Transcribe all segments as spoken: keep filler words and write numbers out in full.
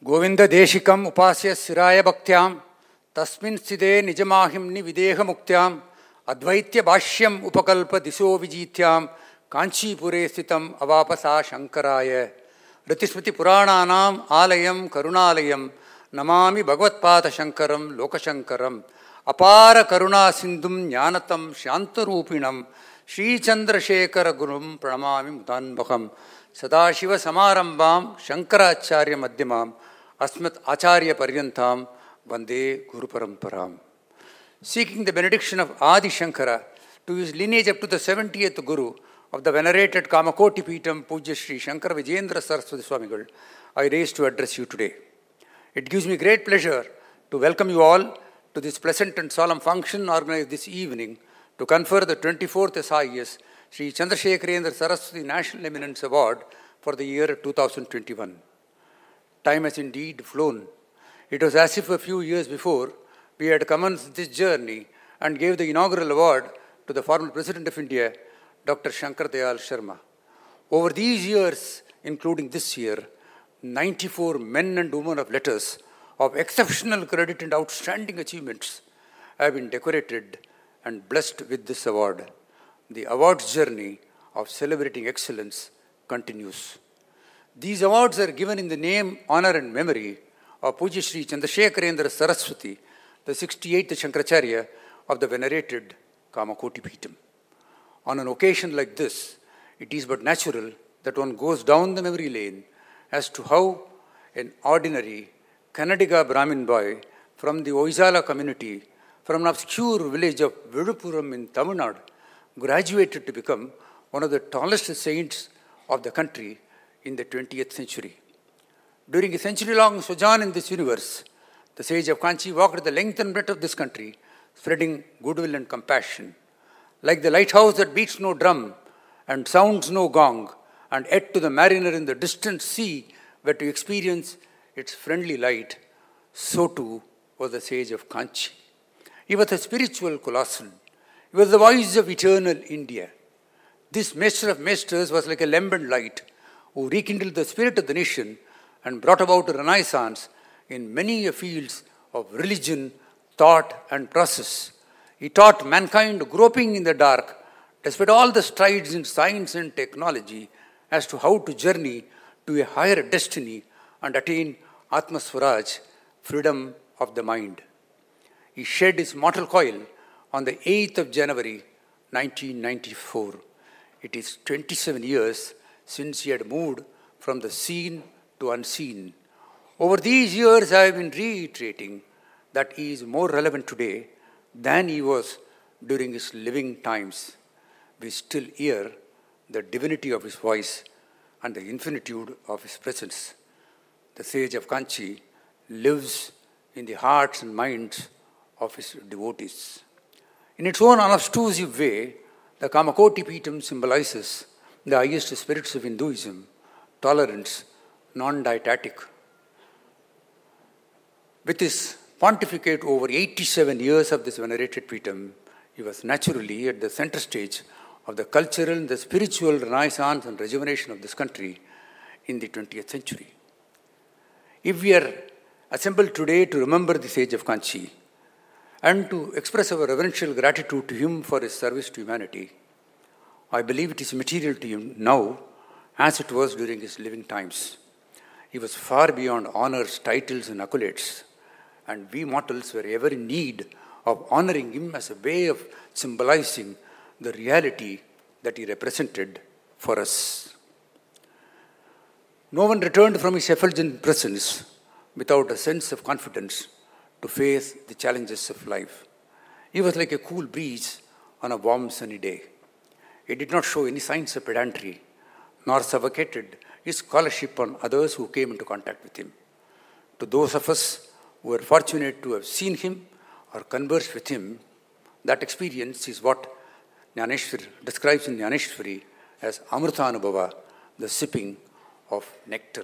गोविंद देशिकम उपास्य सिराय भक्त्याम तस्मिन् स्थिते निजमाहिम्नि विदेह मुक्त्याम अद्वैत्य भाष्यम उपकल्प दिशो विजीत्याम कांचीपुरे स्थितम अवापसा शंकराय ऋतिस्मृति पुराणानाम आलयम करुणालयम नमामि भगवत्पाद शंकरम लोकशंकरम अपार करुणा सिंधुम ज्ञानतम शांतरूपिणम श्रीचंद्रशेखर गुरुम प्रणमामि मुदान्वहम सदाशिव समारंभाम शंकराचार्य मध्यमाम अस्मत् आचार्य पर्यंताम वंदे गुरु परंपराम. Seeking the benediction of Adi Shankara to his lineage up to the seventieth Guru of the venerated Kamakoti Peetam Pujya Sri Shankara Vijayendra Saraswati Swamigal, I raise to address you today. It gives me great pleasure to welcome you all to this pleasant and solemn function organized this evening to confer the twenty-fourth S I S Sri Chandrasekharendra Saraswati National Eminence Award for the year two thousand twenty-one. Time has indeed flown. It was as if a few years before we had commenced this journey and gave the inaugural award to the former President of India, Doctor Shankar Dayal Sharma. Over these years, including this year, ninety-four men and women of letters of exceptional credit and outstanding achievements have been decorated and blessed with this award. The awards journey of celebrating excellence continues. These awards are given in the name, honor and memory of Pujya Sri Chandrasekharendra Saraswati, the sixty-eighth Shankaracharya of the venerated Kamakoti Peetam. On an occasion like this, it is but natural that one goes down the memory lane as to how an ordinary Kannadiga Brahmin boy from the Oizala community, from an obscure village of Vilupuram in Tamil Nadu, graduated to become one of the tallest saints of the country in the twentieth century. During a century-long sojourn in this universe, the sage of Kanchi walked the length and breadth of this country, spreading goodwill and compassion. Like the lighthouse that beats no drum and sounds no gong, and yet to the mariner in the distant sea were to experience its friendly light, so too was the sage of Kanchi. He was a spiritual colossal. He was the voice of eternal India. This master of masters was like a lambent light who rekindled the spirit of the nation and brought about a renaissance in many fields of religion, thought and process. He taught mankind groping in the dark, despite all the strides in science and technology, as to how to journey to a higher destiny and attain Atma Swaraj, freedom of the mind. He shed his mortal coil on the eighth of January, nineteen ninety-four. It is twenty-seven years since he had moved from the seen to unseen. Over these years, I have been reiterating that he is more relevant today than he was during his living times. We still hear the divinity of his voice and the infinitude of his presence. The sage of Kanchi lives in the hearts and minds of his devotees. In its own unobtrusive way, the Kamakoti Peetam symbolizes the highest spirits of Hinduism, tolerance, non-dietetic. With his pontificate over eighty-seven years of this venerated Peetam, he was naturally at the center stage of the cultural and the spiritual renaissance and rejuvenation of this country in the twentieth century. If we are assembled today to remember the sage of Kanchi and to express our reverential gratitude to him for his service to humanity, I believe it is material to him now as it was during his living times. He was far beyond honors, titles and accolades, and we mortals were ever in need of honoring him as a way of symbolizing the reality that he represented for us. No one returned from his effulgent presence without a sense of confidence to face the challenges of life. He was like a cool breeze on a warm sunny day. He did not show any signs of pedantry, nor suffocated his scholarship on others who came into contact with him. To those of us who were fortunate to have seen him or conversed with him, that experience is what Jnaneshwar describes in Jnaneshwari as Amrutanubhava, the sipping of nectar.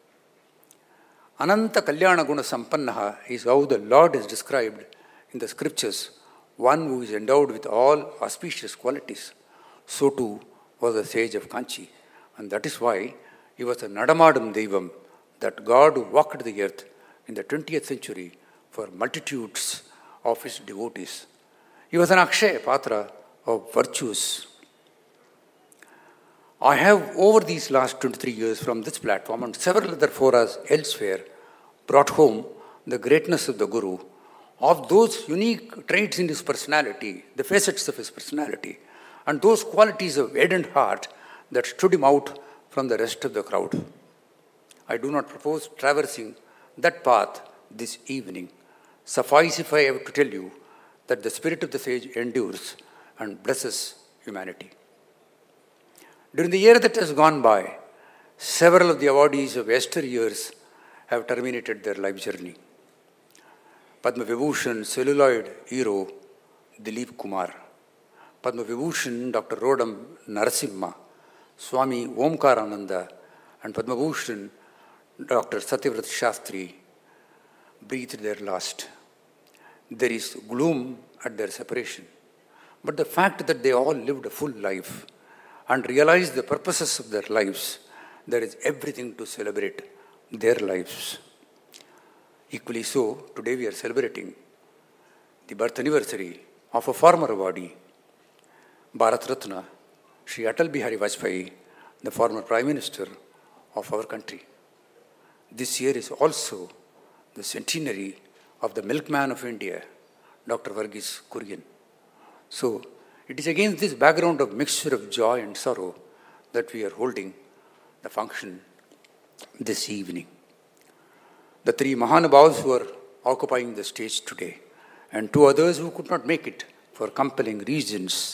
Ananta Kalyana Guna Sampannaha is how the Lord is described in the scriptures, one who is endowed with all auspicious qualities. So too was the sage of Kanchi. And that is why he was a Nadamadam Devam, that God walked the earth in the twentieth century for multitudes of his devotees. He was an Akshaya Patra of virtues. I have, over these last twenty-three years from this platform and several other forums elsewhere, brought home the greatness of the Guru, of those unique traits in his personality, the facets of his personality, and those qualities of head and heart that stood him out from the rest of the crowd. I do not propose traversing that path this evening. Suffice if I have to tell you that the spirit of the sage endures and blesses humanity. During the year that has gone by, several of the awardees of yesteryears have terminated their life journey. Padma Vibhushan celluloid hero Dilip Kumar, Padma Vibhushan Doctor Rodam Narasimha, Swami Omkarananda, and Padma Bhushan Doctor Satyavrat Shastri breathed their last. There is gloom at their separation, but the fact that they all lived a full life and realized the purposes of their lives, there is everything to celebrate their lives. Equally so, today we are celebrating the birth anniversary of a former awardee, Bharat Ratna, Shri Atal Bihari Vajpayee, the former Prime Minister of our country. This year is also the centenary of the milkman of India, Doctor Varghese Kurian. So, it is against this background of mixture of joy and sorrow that we are holding the function this evening. The three Mahanabhavas who are occupying the stage today and two others who could not make it for compelling reasons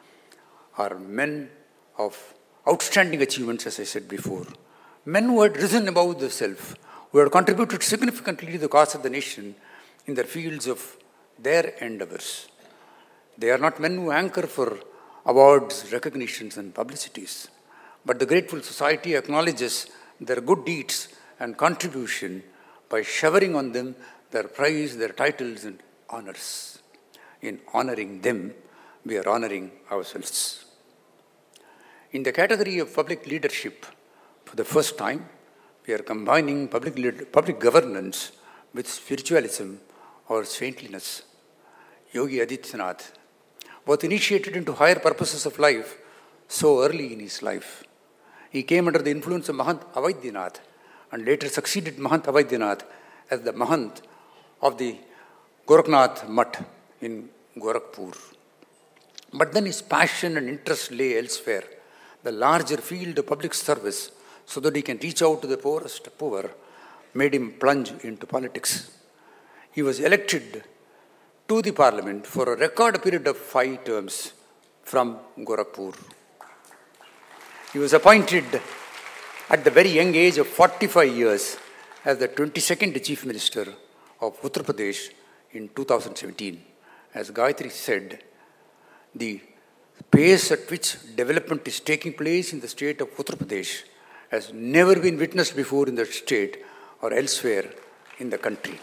are men of outstanding achievements, as I said before. Men who had risen above the self, who had contributed significantly to the cause of the nation in the fields of their endeavors. They are not men who anchor for awards, recognitions, and publicities, but the grateful society acknowledges their good deeds and contribution by showering on them their prize, their titles, and honors. In honoring them, we are honoring ourselves. In the category of public leadership, for the first time, we are combining public, lead, public governance with spiritualism or saintliness. Yogi Adityanath was initiated into higher purposes of life so early in his life. He came under the influence of Mahant Avaidyanath and later succeeded Mahant Avaidyanath as the Mahant of the Gorakhnath Mutt in Gorakhpur. But then his passion and interest lay elsewhere, the larger field of public service, so that he can reach out to the poorest poor, made him plunge into politics. He was elected to the parliament for a record period of five terms from Gorakhpur. He was appointed at the very young age of forty-five years as the twenty-second Chief Minister of Uttar Pradesh in two thousand seventeen. As Gayatri said, the pace at which development is taking place in the state of Uttar Pradesh has never been witnessed before in that state or elsewhere in the country.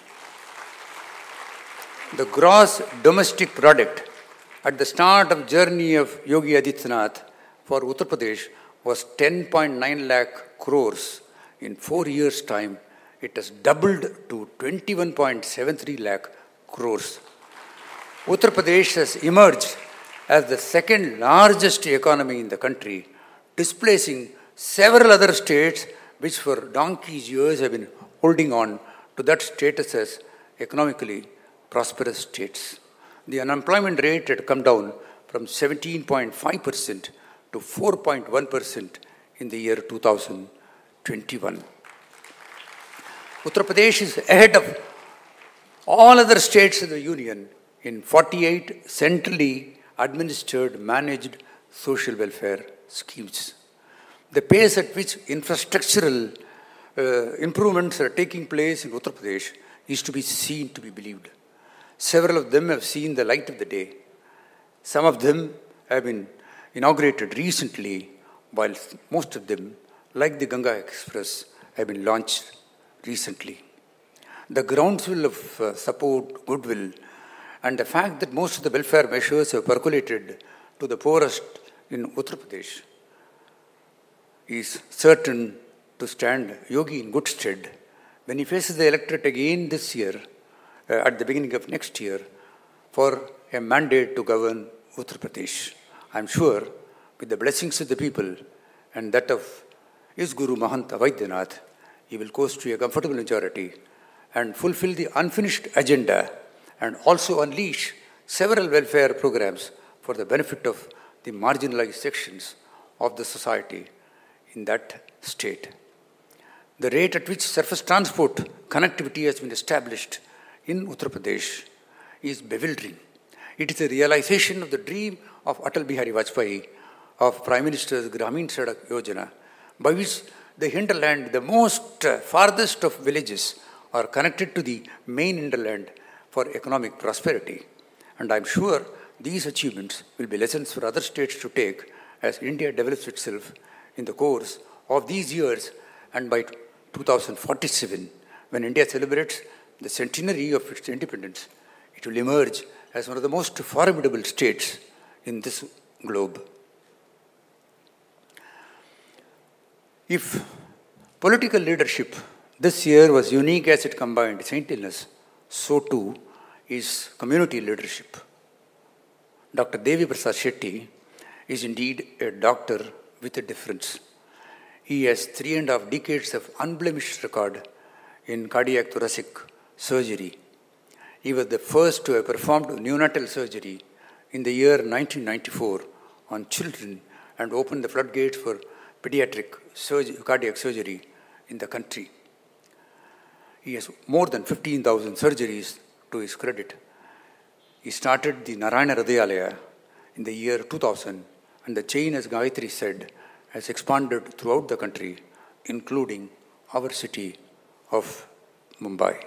The gross domestic product at the start of journey of Yogi Adityanath for Uttar Pradesh was ten point nine lakh crores. In four years' time, it has doubled to twenty-one point seven three lakh crores. Uttar Pradesh has emerged as the second largest economy in the country, displacing several other states which for donkey's years have been holding on to that status as economically prosperous states. The unemployment rate had come down from seventeen point five percent to four point one percent in the year two thousand twenty-one. Uttar Pradesh is ahead of all other states of the Union in forty-eight centrally administered, managed social welfare schemes. The pace at which infrastructural uh, improvements are taking place in Uttar Pradesh is to be seen, to be believed. Several of them have seen the light of the day. Some of them have been inaugurated recently, while most of them, like the Ganga Express, have been launched recently. The groundswell of uh, support, goodwill, and the fact that most of the welfare measures have percolated to the poorest in Uttar Pradesh is certain to stand Yogi in good stead when he faces the electorate again this year, uh, at the beginning of next year, for a mandate to govern Uttar Pradesh. I am sure, with the blessings of the people and that of his Guru Mahanta Vaidyanath, he will coast to a comfortable majority and fulfill the unfinished agenda and also unleash several welfare programs for the benefit of the marginalized sections of the society in that state. The rate at which surface transport connectivity has been established in Uttar Pradesh is bewildering. It is a realization of the dream of Atal Bihari Vajpayee of Prime Minister's Gramin Sadak Yojana, by which the hinterland, the most uh, farthest of villages, are connected to the main hinterland for economic prosperity. And I am sure these achievements will be lessons for other states to take as India develops itself in the course of these years, and by two thousand forty-seven, when India celebrates the centenary of its independence, it will emerge as one of the most formidable states in this globe. If political leadership this year was unique as it combined saintliness, so too is community leadership. Doctor Devi Prasad Shetty is indeed a doctor with a difference. He has three and a half decades of unblemished record in cardiac thoracic surgery. He was the first to have performed neonatal surgery in the year nineteen ninety-four on children and opened the floodgates for pediatric surgery, cardiac surgery in the country. He has more than fifteen thousand surgeries to his credit. He started the Narayana Hridayalaya in the year two thousand, and the chain, as Gayatri said, has expanded throughout the country, including our city of Mumbai.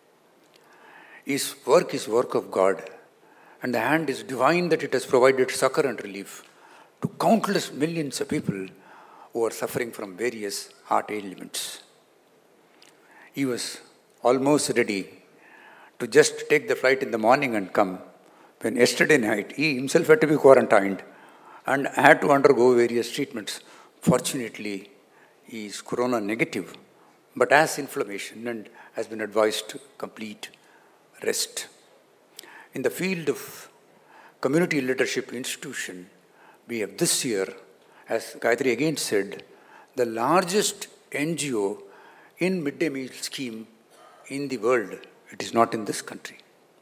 His work is work of God, and the hand is divine that it has provided succor and relief to countless millions of people who are suffering from various heart ailments. He was almost ready to just take the flight in the morning and come, when yesterday night he himself had to be quarantined and had to undergo various treatments. Fortunately, he is corona negative, but has inflammation and has been advised to complete rest. In the field of community leadership institution, we have this year, as Gayatri again said, the largest N G O in midday meal scheme in the world. It is not in this country.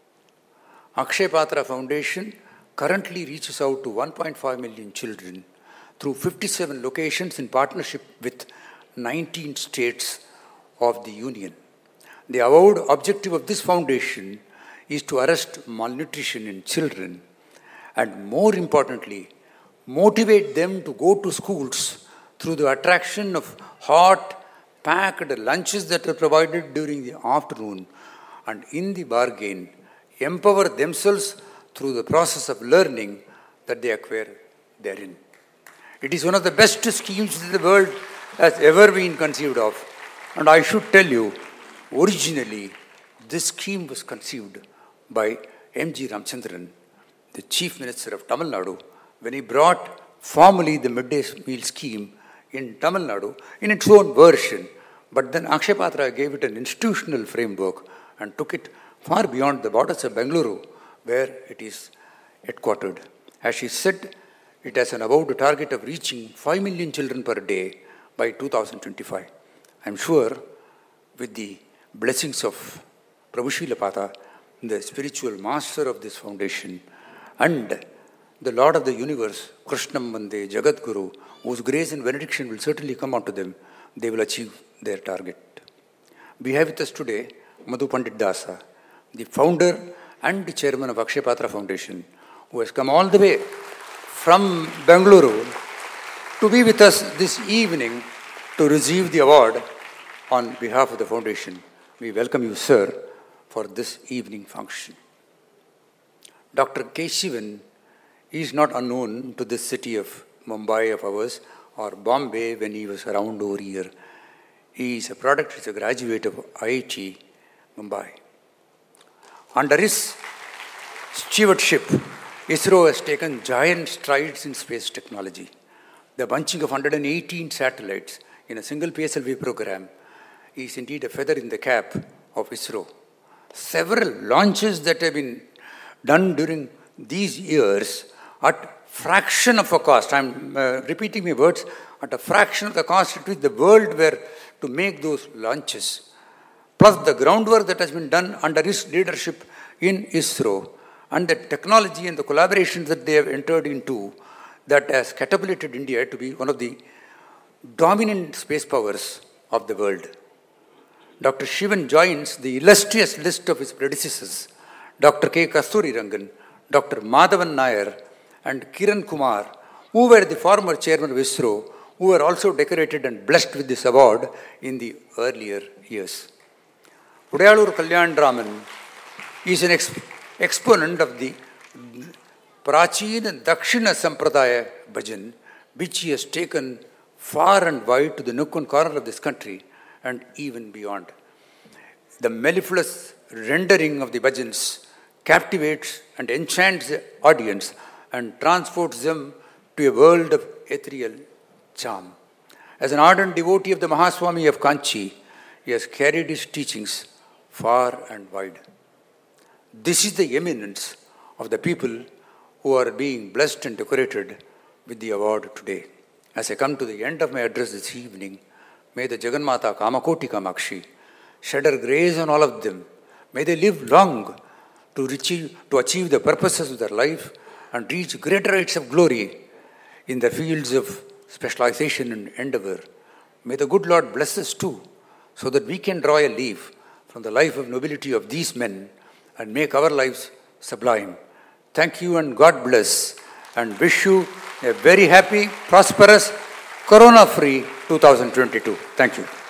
Akshay Patra Foundation currently reaches out to one point five million children through fifty-seven locations in partnership with nineteen states of the Union. The avowed objective of this foundation is to arrest malnutrition in children and, more importantly, motivate them to go to schools through the attraction of hot, packed lunches that are provided during the afternoon, and in the bargain, empower themselves through the process of learning that they acquire therein. It is one of the best schemes that the world has ever been conceived of. And I should tell you, originally, this scheme was conceived by M G Ramchandran, the Chief Minister of Tamil Nadu, when he brought formally the midday meal scheme in Tamil Nadu in its own version. But then Akshay Patra gave it an institutional framework and took it far beyond the borders of Bengaluru, where it is headquartered. As she said, it has an avowed target of reaching five million children per day by two thousand twenty-five. I am sure, with the blessings of Prabhu Srila Pata, the spiritual master of this foundation, and the Lord of the universe, Krishnam Vande Jagat Guru, whose grace and benediction will certainly come unto them, they will achieve their target. We have with us today Madhu Pandit Dasa, the founder and the chairman of Akshay Patra Foundation, who has come all the way from Bengaluru to be with us this evening to receive the award on behalf of the foundation. We welcome you, sir, for this evening function. Doctor K. Shivan is not unknown to this city of Mumbai of ours or Bombay when he was around over here. He is a product, he is a graduate of I I T Mumbai. Under his stewardship, ISRO has taken giant strides in space technology. The bunching of one hundred eighteen satellites in a single P S L V program is indeed a feather in the cap of ISRO. Several launches that have been done during these years at fraction of a cost, I'm uh, repeating my words, at a fraction of the cost at which the world were to make those launches, plus the groundwork that has been done under his leadership in ISRO, and the technology and the collaborations that they have entered into, that has catapulted India to be one of the dominant space powers of the world. Doctor Shivan joins the illustrious list of his predecessors, Doctor K. Kasturirangan, Doctor Madhavan Nair, and Kiran Kumar, who were the former chairman of ISRO, who were also decorated and blessed with this award in the earlier years. Udayalur Kalyan Raman is an ex- exponent of the Prachina and Dakshina Sampradaya Bhajan, which he has taken far and wide to the nook and corner of this country and even beyond. The mellifluous rendering of the bhajans captivates and enchants the audience and transports them to a world of ethereal charm. As an ardent devotee of the Mahaswami of Kanchi, he has carried his teachings far and wide. This is the eminence of the people who are being blessed and decorated with the award today. As I come to the end of my address this evening, may the Jagannatha Kamakoti Kamakshi shed her grace on all of them. May they live long to achieve, to achieve the purposes of their life and reach greater heights of glory in the fields of specialization and endeavor. May the good Lord bless us too, so that we can draw a leaf from the life of nobility of these men and make our lives sublime. Thank you and God bless, and wish you a very happy, prosperous, corona-free two thousand twenty-two. Thank you.